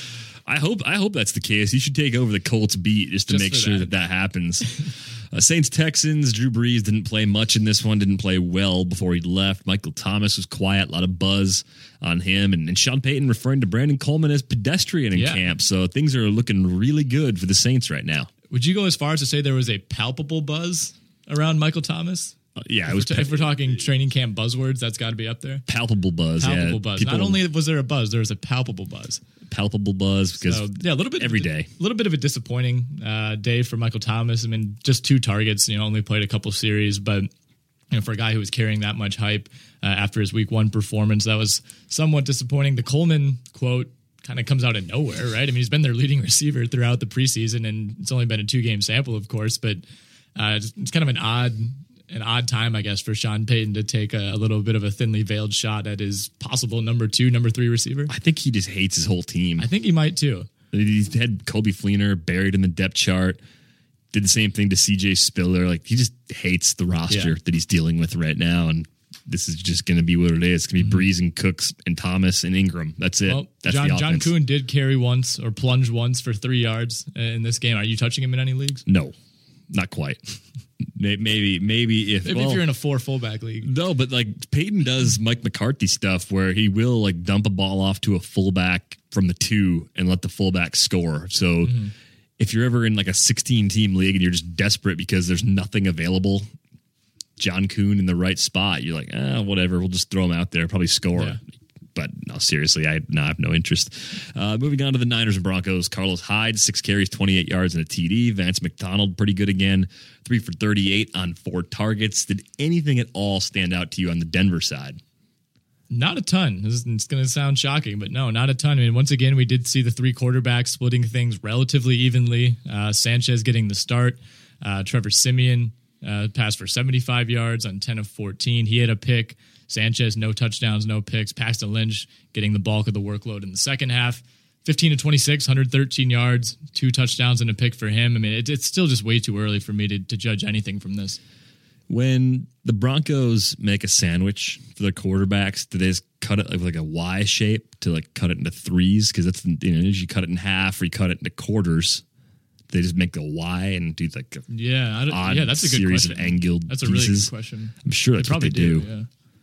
I hope I hope that's the case. He should take over the Colts beat just to Just make for sure that that. that happens. uh, Saints Texans. Drew Brees didn't play much in this one. Didn't play well before he left. Michael Thomas was quiet. A lot of buzz on him, and, and Sean Payton referring to Brandon Coleman as pedestrian in Yeah. camp. So things are looking really good for the Saints right now. Would you go as far as to say there was a palpable buzz around Michael Thomas? Uh, yeah, it was If we're talking training camp buzzwords, that's got to be up there. palpable buzz. Palpable yeah, buzz. People- Not only was there a buzz, there was a palpable buzz. palpable buzz because So, yeah, a little bit every day. A little bit of a disappointing uh, day for Michael Thomas. I mean, just two targets. You know, only played a couple series, but you know, for a guy who was carrying that much hype uh, after his Week One performance, that was somewhat disappointing. The Coleman quote kind of comes out of nowhere, right? I mean, he's been their leading receiver throughout the preseason, and it's only been a two-game sample, of course, but uh, it's, it's kind of an odd. An odd time, I guess, for Sean Payton to take a, a little bit of a thinly veiled shot at his possible number two, number three receiver. I think he just hates his whole team. I think he might too. He had Coby Fleener buried in the depth chart. Did the same thing to C J Spiller. Like, he just hates the roster yeah. that he's dealing with right now, and this is just going to be what it is. It's going to be mm-hmm. Brees and Cooks and Thomas and Ingram. That's it. Well, That's John, the John Kuhn did carry once or plunge once for three yards in this game. Are you touching him in any leagues? No, not quite. maybe, maybe if maybe well, if you're in a four fullback league. No, but like Peyton does Mike McCarthy stuff where he will like dump a ball off to a fullback from the two and let the fullback score. So mm-hmm. if you're ever in like a sixteen team league and you're just desperate because there's nothing available, John Kuhn in the right spot, you're like, ah, whatever, we'll just throw him out there, probably score. Yeah. But no, seriously, I, no, I have no interest. Uh, moving on to the Niners and Broncos, Carlos Hyde, six carries, twenty-eight yards and a T D. Vance McDonald, pretty good again, three for thirty-eight on four targets. Did anything at all stand out to you on the Denver side? Not a ton. This is, it's going to sound shocking, but no, not a ton. I mean, once again, we did see the three quarterbacks splitting things relatively evenly. Uh, Sanchez getting the start. Uh, Trevor Siemian uh, passed for seventy-five yards on ten of fourteen. He had a pick. Sanchez, no touchdowns, no picks. Paxton Lynch getting the bulk of the workload in the second half. fifteen to twenty-six, one hundred thirteen yards, two touchdowns and a pick for him. I mean, it, it's still just way too early for me to, to judge anything from this. When the Broncos make a sandwich for their quarterbacks, do they just cut it like a Y shape to like cut it into threes? Because that's, you know, you cut it in half or you cut it into quarters. They just make the Y and do like a yeah, I don't, odd yeah, that's a good series question. of angled That's a pieces. really good question. I'm sure that's they what they do. do. Yeah.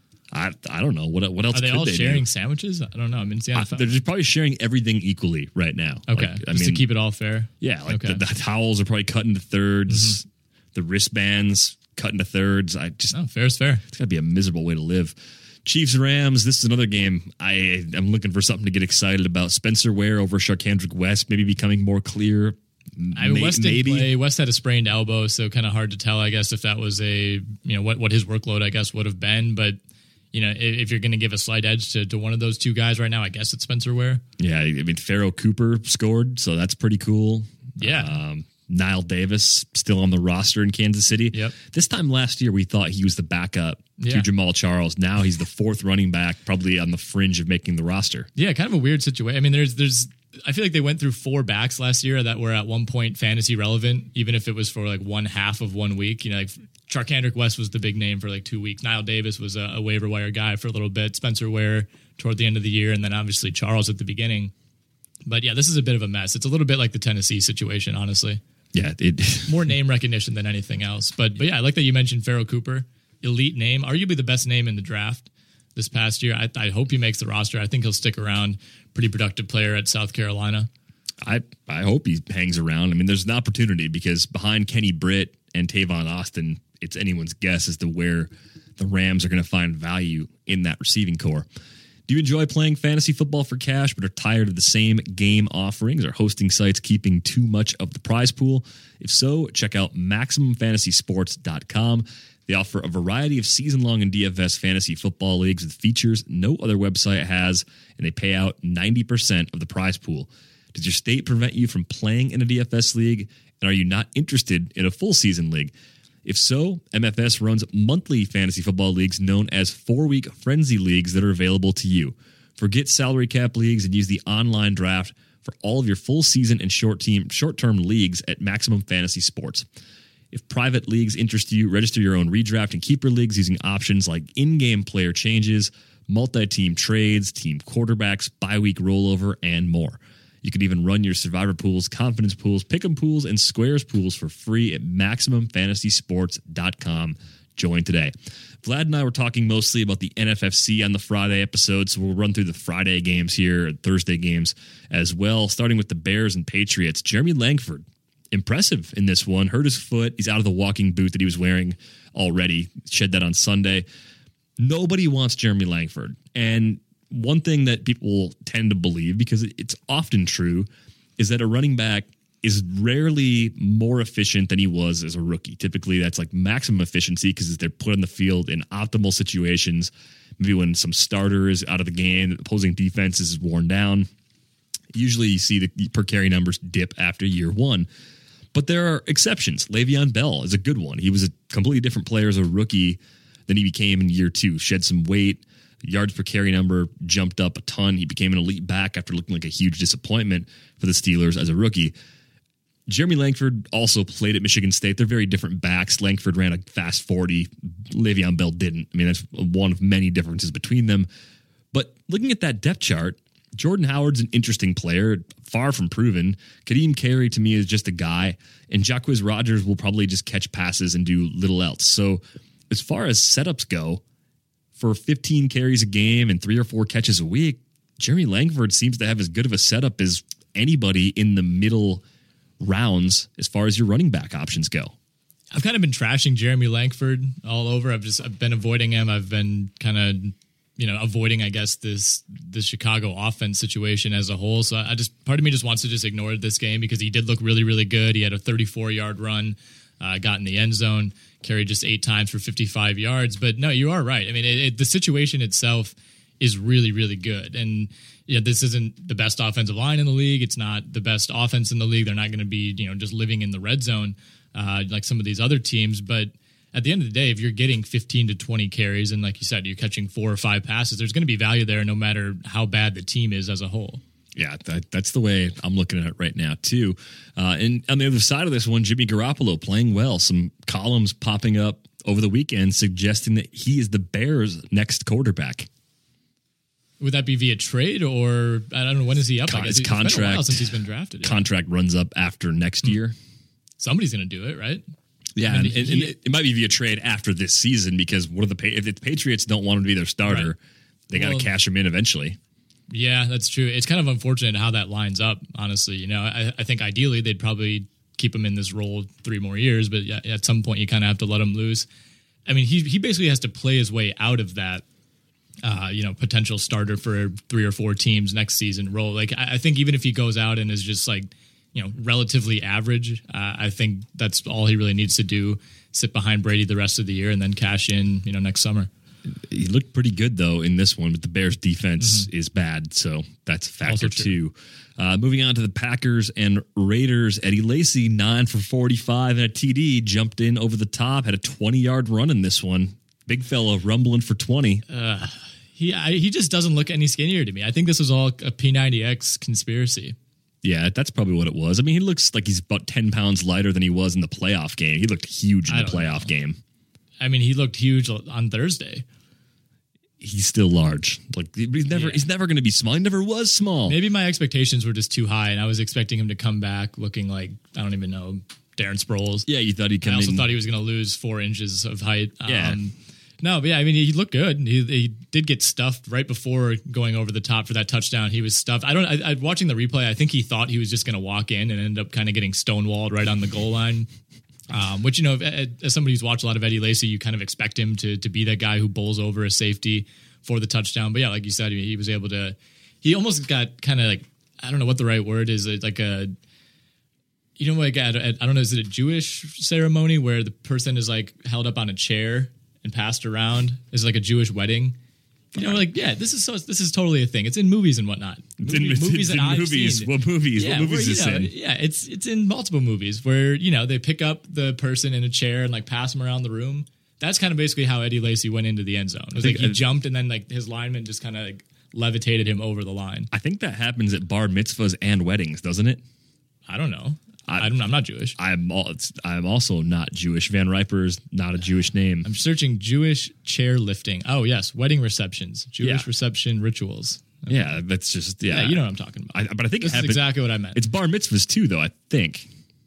I I don't know what what else are they could all they sharing do? sandwiches? I don't know. I mean, it's the N F L. Uh, they're just probably sharing everything equally right now. Okay, like, I just mean, to keep it all fair. Yeah, like okay. the, the towels are probably cut into thirds. Mm-hmm. The wristbands cut into thirds. I just oh, fair is fair. It's got to be a miserable way to live. Chiefs Rams. This is another game. I am looking for something to get excited about. Spencer Ware over Sharkhandrick West, maybe becoming more clear. I mean, May, West didn't maybe. play. West had a sprained elbow, so kind of hard to tell. I guess if that was a you know what what his workload I guess would have been, but. You know, if you're going to give a slight edge to, to one of those two guys right now, I guess it's Spencer Ware. Yeah, I mean, Pharaoh Cooper scored, so that's pretty cool. Yeah. Um, Nile Davis still on the roster in Kansas City. Yep. This time last year, we thought he was the backup yeah. to Jamal Charles. Now he's the fourth running back, probably on the fringe of making the roster. Yeah, kind of a weird situation. I mean, there's there's. I feel like they went through four backs last year that were at one point fantasy relevant, even if it was for like one half of one week. You know, like Charkandrick West was the big name for like two weeks. Nile Davis was a, a waiver wire guy for a little bit. Spencer Ware toward the end of the year, and then obviously Charles at the beginning. But yeah, this is a bit of a mess. It's a little bit like the Tennessee situation, honestly. Yeah, it more name recognition than anything else. But but yeah, I like that you mentioned Pharaoh Cooper, elite name, arguably the best name in the draft this past year. I, I hope he makes the roster. I think he'll stick around. Pretty productive player at South Carolina. I, I hope he hangs around. I mean, there's an opportunity because behind Kenny Britt and Tavon Austin, it's anyone's guess as to where the Rams are going to find value in that receiving core. Do you enjoy playing fantasy football for cash but are tired of the same game offerings? Are hosting sites keeping too much of the prize pool? If so, check out Maximum Fantasy Sports dot com. They offer a variety of season-long and D F S fantasy football leagues with features no other website has, and they pay out ninety percent of the prize pool. Does your state prevent you from playing in a D F S league, and are you not interested in a full-season league? If so, M F S runs monthly fantasy football leagues known as four-week frenzy leagues that are available to you. Forget salary cap leagues and use the online draft for all of your full-season and short-team, short-term leagues at Maximum Fantasy Sports. If private leagues interest you, register your own redraft and keeper leagues using options like in-game player changes, multi-team trades, team quarterbacks, bye-week rollover, and more. You can even run your survivor pools, confidence pools, pick'em pools, and squares pools for free at Maximum Fantasy Sports dot com. Join today. Vlad and I were talking mostly about the N F F C on the Friday episode, so we'll run through the Friday games here, Thursday games as well, starting with the Bears and Patriots. Jeremy Langford, impressive in this one. Hurt his foot. He's out of the walking boot that he was wearing already. Shed that on Sunday. Nobody wants Jeremy Langford. And one thing that people tend to believe, because it's often true, is that a running back is rarely more efficient than he was as a rookie. Typically, that's like maximum efficiency because they're put on the field in optimal situations. Maybe when some starter is out of the game, the opposing defense is worn down. Usually you see the per carry numbers dip after year one. But there are exceptions. Le'Veon Bell is a good one. He was a completely different player as a rookie than he became in year two. Shed some weight, Yards per carry number jumped up a ton. He became an elite back after looking like a huge disappointment for the Steelers as a rookie. Jeremy Langford also played at Michigan State. They're very different backs. Langford ran a fast forty. Le'Veon Bell didn't. I mean, that's one of many differences between them. But looking at that depth chart, Jordan Howard's an interesting player, far from proven. Kadeem Carey, to me, is just a guy. And Jacquizz Rodgers will probably just catch passes and do little else. So as far as setups go, for fifteen carries a game and three or four catches a week, Jeremy Langford seems to have as good of a setup as anybody in the middle rounds as far as your running back options go. I've kind of been trashing Jeremy Langford all over. I've just I've been avoiding him. I've been kind of, you know, avoiding, I guess, this the Chicago offense situation as a whole. So I just part of me just wants to just ignore this game because he did look really, really good. He had a thirty-four yard run, uh, got in the end zone, carried just eight times for fifty-five yards. But no, you are right. I mean, it, it, the situation itself is really, really good. And yeah, this isn't the best offensive line in the league. It's not the best offense in the league. They're not going to be, you know, just living in the red zone uh, like some of these other teams. But at the end of the day, if you're getting fifteen to twenty carries and like you said, you're catching four or five passes, there's going to be value there no matter how bad the team is as a whole. Yeah, that, that's the way I'm looking at it right now, too. Uh, and on the other side of this one, Jimmy Garoppolo playing well. Some columns popping up over the weekend suggesting that he is the Bears' next quarterback. Would that be via trade or I don't know, when is he up? Con- I guess his it's contract, been a while since he's been drafted. Yeah. Contract runs up after next hmm. year. Somebody's going to do it, right? Yeah, I mean, and, and, he, and it, it might be via trade after this season because what are the if the Patriots don't want him to be their starter, right. they got to well, cash him in eventually. Yeah, that's true. It's kind of unfortunate how that lines up, honestly. You know, I, I think ideally they'd probably keep him in this role three more years, but yeah, at some point you kind of have to let him loose. I mean, he he basically has to play his way out of that, uh, you know, potential starter for three or four teams next season role. Like, I, I think even if he goes out and is just like, you know, relatively average, uh, I think that's all he really needs to do, sit behind Brady the rest of the year and then cash in, you know, next summer. He looked pretty good, though, in this one, but the Bears' defense mm-hmm. is bad, so that's a factor, too. Uh, moving on to the Packers and Raiders, Eddie Lacy, nine for forty-five and a T D, jumped in over the top, had a twenty-yard run in this one. Big fella rumbling for twenty. Uh, he I, he just doesn't look any skinnier to me. I think this was all a P ninety X conspiracy. Yeah, that's probably what it was. I mean, he looks like he's about ten pounds lighter than he was in the playoff game. He looked huge in the playoff know. game. I mean, he looked huge on Thursday. He's still large. Like he's never, yeah. he's never going to be small. He never was small. Maybe my expectations were just too high, and I was expecting him to come back looking like I don't even know Darren Sproles. Yeah, you thought he'd come. I also in. thought he was going to lose four inches of height. Yeah. Um, no, but yeah, I mean, he looked good. He, he did get stuffed right before going over the top for that touchdown. He was stuffed. I don't. I, I watching the replay. I think he thought he was just going to walk in and end up kind of getting stonewalled right on the goal line. Um, which, you know, as somebody who's watched a lot of Eddie Lacy, you kind of expect him to to be that guy who bowls over a safety for the touchdown. But yeah, like you said, he was able to, he almost got kind of like, I don't know what the right word is, like a, you know, like at, at, I don't know, is it a Jewish ceremony where the person is like held up on a chair and passed around? Is it like a Jewish wedding? You know, like, yeah, this is so, this is totally a thing. It's in movies and whatnot. It's in, movies movies that I've movies. seen. What movies? Yeah, what movies where, is know, in? Yeah, it's it's in multiple movies where, you know, they pick up the person in a chair and like pass them around the room. That's kind of basically how Eddie Lacy went into the end zone. It was like he I, jumped and then like his lineman just kind of like levitated him over the line. I think that happens at bar mitzvahs and weddings, doesn't it? I don't know. I, I don't, I'm not Jewish. I'm all, I'm also not Jewish. Van Riper is not a Jewish name. I'm searching Jewish chair lifting. Oh, yes. Wedding receptions. Jewish yeah. reception rituals. Okay. Yeah, that's just, yeah. Yeah, you know what I'm talking about. I, but I think this it is exactly what I meant. It's bar mitzvahs too, though, I think.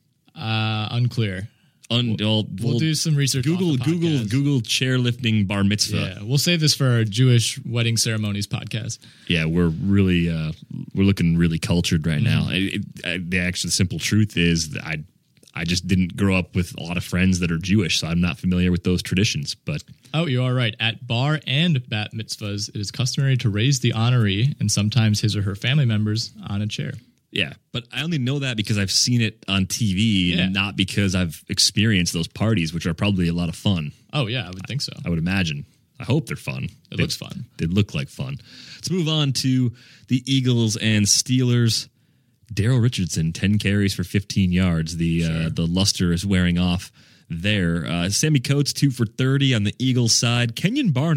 Uh, unclear. Un, we'll, we'll, we'll do some research. Google Google Google chairlifting bar mitzvah. Yeah, we'll save this for our Jewish wedding ceremonies podcast. Yeah, we're really uh, we're looking really cultured right mm-hmm. now. It, it, the actual simple truth is that I I just didn't grow up with a lot of friends that are Jewish, so I'm not familiar with those traditions. But oh, you are right. At bar and bat mitzvahs, it is customary to raise the honoree and sometimes his or her family members on a chair. Yeah, but I only know that because I've seen it on T V, yeah. and not because I've experienced those parties, which are probably a lot of fun. Oh, yeah, I would think so. I would imagine. I hope they're fun. It they, looks fun. They look like fun. Let's move on to the Eagles and Steelers. Daryl Richardson, ten carries for fifteen yards. The sure. uh, the luster is wearing off there. Uh, Sammy Coates, two for thirty on the Eagles side. Kenyon Barner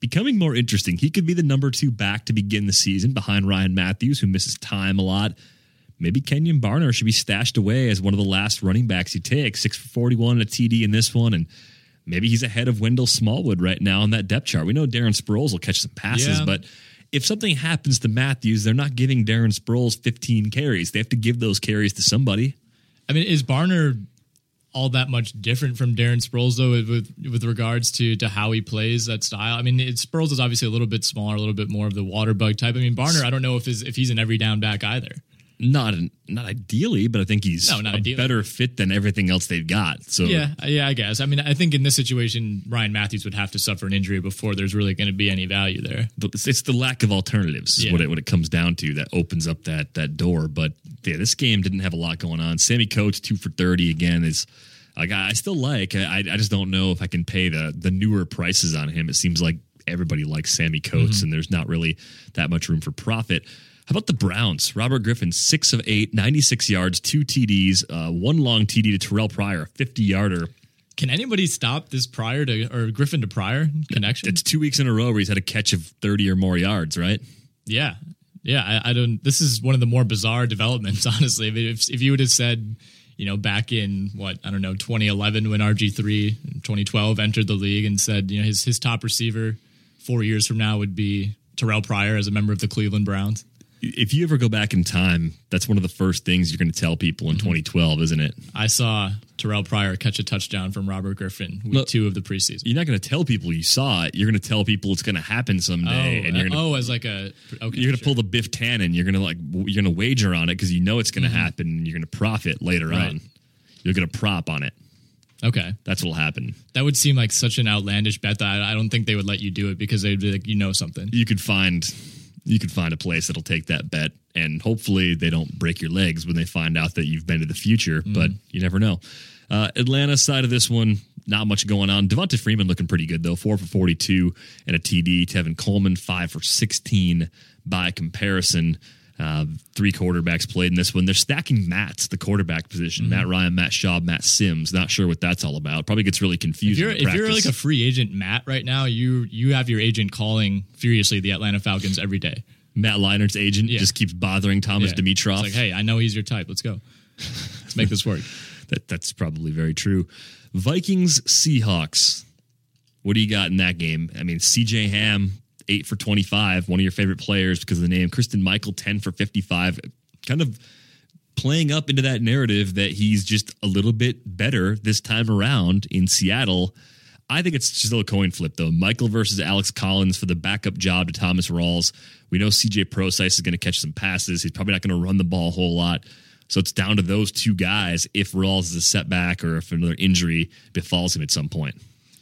becoming more interesting. He could be the number two back to begin the season behind Ryan Matthews, who misses time a lot. Maybe Kenyon Barner should be stashed away as one of the last running backs he takes. six for forty-one and a T D in this one, and maybe he's ahead of Wendell Smallwood right now on that depth chart. We know Darren Sproles will catch some passes, Yeah. but if something happens to Matthews, they're not giving Darren Sproles fifteen carries. They have to give those carries to somebody. I mean, is Barner all that much different from Darren Sproles, though, with with regards to to how he plays that style? I mean, it, Sproles is obviously a little bit smaller, a little bit more of the water bug type. I mean, Barner, I don't know if, his, if he's an every down back either. Not not ideally, but I think he's No, not a ideally. better fit than everything else they've got. So Yeah, yeah, I guess. I mean, I think in this situation, Ryan Matthews would have to suffer an injury before there's really going to be any value there. It's, it's the lack of alternatives is Yeah. what it what it comes down to that opens up that that door. But yeah, this game didn't have a lot going on. Sammy Coates two for thirty again is a guy I still like. I I just don't know if I can pay the the newer prices on him. It seems like everybody likes Sammy Coates, Mm-hmm. and there's not really that much room for profit. How about the Browns? Robert Griffin, six of eight, ninety-six yards, two T Ds, uh, one long T D to Terrell Pryor, fifty-yarder. Can anybody stop this Pryor to or Griffin to Pryor connection? It's two weeks in a row where he's had a catch of thirty or more yards, right? Yeah, yeah. I, I don't. This is one of the more bizarre developments, honestly. I mean, if if you would have said, you know, back in what I don't know, twenty eleven when R G three, twenty twelve entered the league, and said, you know, his his top receiver four years from now would be Terrell Pryor as a member of the Cleveland Browns. If you ever go back in time, that's one of the first things you're going to tell people in twenty twelve, isn't it? I saw Terrell Pryor catch a touchdown from Robert Griffin week Look, two of the preseason. You're not going to tell people you saw it. You're going to tell people it's going to happen someday, oh, and you're going to oh, as like a okay, you're going to sure. pull the Biff Tannen. You're going to like you're going to wager on it because you know it's going to happen, and you're going to profit later Right. on. You're going to prop on it. Okay, That's what'll happen. that would seem like such an outlandish bet that I, I don't think they would let you do it because they'd be like, you know something. You could find you could find a place that'll take that bet, and hopefully they don't break your legs when they find out that you've been to the future. But you never know. Uh, Atlanta side of this one, not much going on. Devonta Freeman looking pretty good though, four for forty-two and a T D. Tevin Coleman five for sixteen by comparison. Uh, three quarterbacks played in this one. They're stacking Matts, the quarterback position. Matt Ryan, Matt Schaub, Matt Sims. Not sure what that's all about. Probably gets really If confusing. you're, in if you're practice. like a free agent, Matt, right now, you you have your agent calling furiously the Atlanta Falcons every day. Matt Leinert's agent Yeah. just keeps bothering Thomas Yeah. Dimitroff. It's like, hey, I know he's your type. Let's go. Let's make this work. That that's probably very true. Vikings Seahawks. What do you got in that game? I mean, C J Ham eight for twenty-five, one of your favorite players because of the name. Kristen Michael ten for fifty-five. Kind of playing up into that narrative that he's just a little bit better this time around in Seattle. I think it's still a coin flip, though. Michael versus Alex Collins for the backup job to Thomas Rawls. We know C J Prosise is going to catch some passes. He's probably not going to run the ball a whole lot. So it's down to those two guys if Rawls is a setback or if another injury befalls him at some point.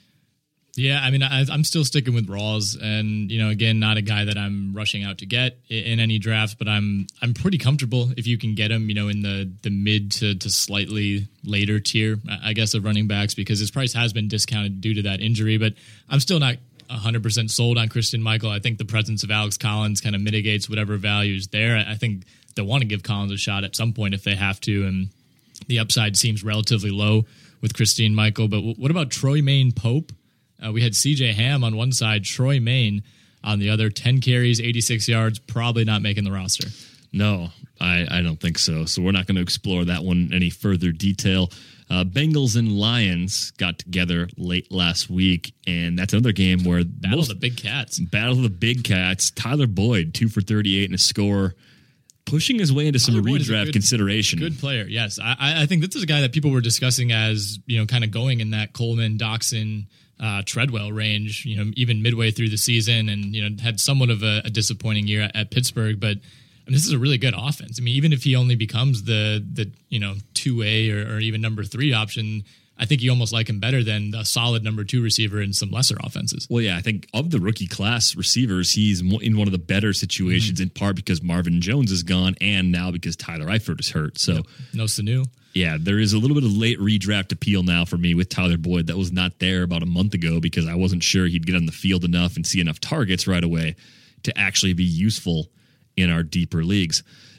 Yeah, I mean, I, I'm still sticking with Rawls, and you know, again, not a guy that I'm rushing out to get in, in any draft, but I'm I'm pretty comfortable if you can get him, you know, in the the mid to, to slightly later tier, I guess, of running backs because his price has been discounted due to that injury. But I'm still not one hundred percent sold on Christian Michael. I think the presence of Alex Collins kind of mitigates whatever value is there. I think they'll want to give Collins a shot at some point if they have to, and the upside seems relatively low with Christine Michael. But w- what about Troy Maine Pope? Uh, we had C J Ham on one side, Troy Maine on the other, ten carries, eighty-six yards, probably not making the roster. No, I, I don't think so. So we're not going to explore that one in any further detail. Uh, Bengals and Lions got together late last week, and that's another game where Battle most, of the Big Cats. Battle of the Big Cats. Tyler Boyd, two for thirty-eight and a score, pushing his way into some Tyler Boyd is a redraft good- consideration. Good player, yes. I, I think this is a guy that people were discussing as, you know, kind of going in that Coleman, Doxson, uh, Treadwell range, you know, even midway through the season, and, you know, had somewhat of a, a disappointing year at, at Pittsburgh. But I mean, this is a really good offense. I mean, even if he only becomes the, the you know, two A or, or even number three option, I think you almost like him better than a solid number two receiver in some lesser offenses. Well, yeah, I think of the rookie class receivers, he's mo- in one of the better situations Mm-hmm. in part because Marvin Jones is gone and now because Tyler Eifert is hurt. So, Yep. No Sanu. yeah, there is a little bit of late redraft appeal now for me with Tyler Boyd that was not there about a month ago because I wasn't sure he'd get on the field enough and see enough targets right away to actually be useful in our deeper leagues.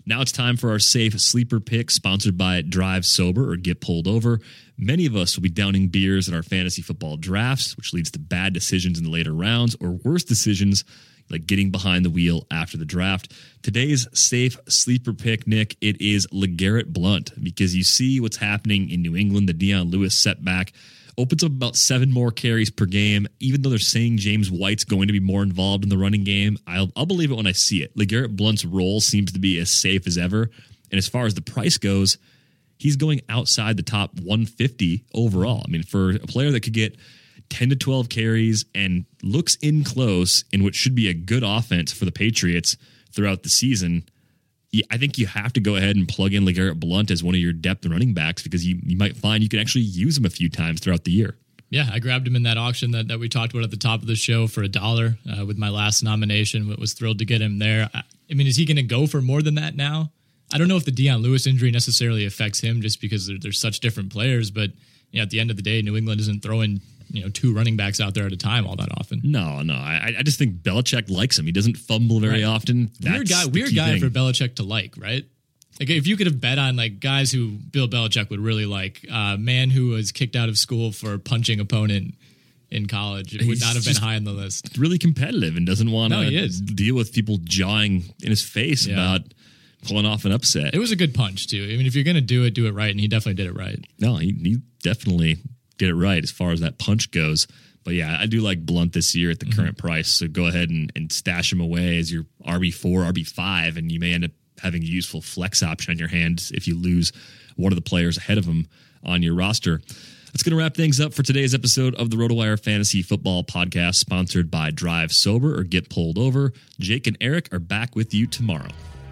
Now it's time for our safe sleeper pick, sponsored by Drive Sober or Get Pulled Over. Many of us will be downing beers in our fantasy football drafts, which leads to bad decisions in the later rounds or worse decisions like getting behind the wheel after the draft. Today's safe sleeper pick, Nick, it is LeGarrette Blount, because you see what's happening in New England. The Dion Lewis setback opens up about seven more carries per game. Even though they're saying James White's going to be more involved in the running game, I'll, I'll believe it when I see it. LeGarrette Blount's role seems to be as safe as ever. And as far as the price goes, he's going outside the top one fifty overall. I mean, for a player that could get ten to twelve carries and looks in close in what should be a good offense for the Patriots throughout the season, I think you have to go ahead and plug in LeGarrette Blount as one of your depth running backs, because you, you might find you can actually use him a few times throughout the year. Yeah, I grabbed him in that auction that, that we talked about at the top of the show for a dollar uh, with my last nomination. Was thrilled to get him there. I, I mean, is he going to go for more than that now? I don't know if the Dion Lewis injury necessarily affects him, just because they're, they're such different players. But you know, at the end of the day, New England isn't throwing you know two running backs out there at a time all that often. No, no, I, I just think Belichick likes him. He doesn't fumble very right. often. That's weird guy, weird guy thing. for Belichick to like, right? Like if you could have bet on like guys who Bill Belichick would really like, a uh, man who was kicked out of school for punching opponent in college, it would He's not have been high on the list. Really competitive and doesn't want to no, deal with people jawing in his face yeah. about pulling off an upset. It was a good punch too. I mean, if you're going to do it, do it right, and he definitely did it right. No, he, he definitely did it right as far as that punch goes. But yeah, I do like Blount this year at the mm-hmm. current price. So go ahead and, and stash him away as your R B four, R B five, and you may end up having a useful flex option on your hands if you lose one of the players ahead of him on your roster. That's going to wrap things up for today's episode of the RotoWire Fantasy Football Podcast, sponsored by Drive Sober or Get Pulled Over. Jake and Eric are back with you tomorrow.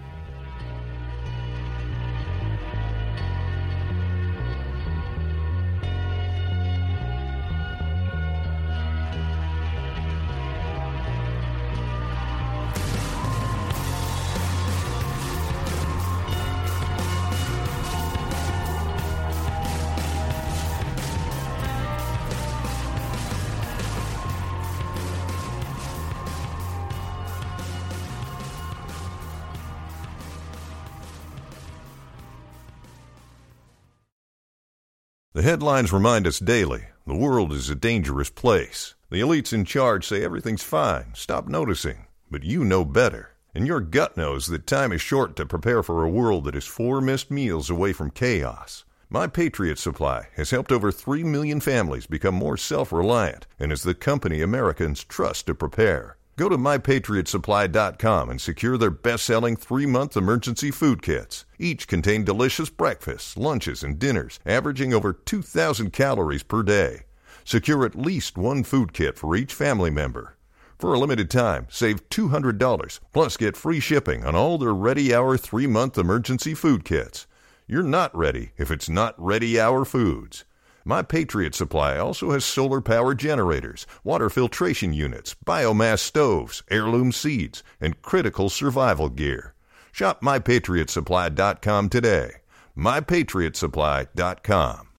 The headlines remind us daily, the world is a dangerous place. The elites in charge say everything's fine, stop noticing. But you know better. And your gut knows that time is short to prepare for a world that is four missed meals away from chaos. My Patriot Supply has helped over three million families become more self-reliant and is the company Americans trust to prepare. Go to my patriot supply dot com and secure their best-selling three-month emergency food kits. Each contain delicious breakfasts, lunches, and dinners, averaging over two thousand calories per day. Secure at least one food kit for each family member. For a limited time, save two hundred dollars, plus get free shipping on all their Ready Hour three-month emergency food kits. You're not ready if it's not Ready Hour Foods. My Patriot Supply also has solar power generators, water filtration units, biomass stoves, heirloom seeds, and critical survival gear. Shop my patriot supply dot com today. my patriot supply dot com.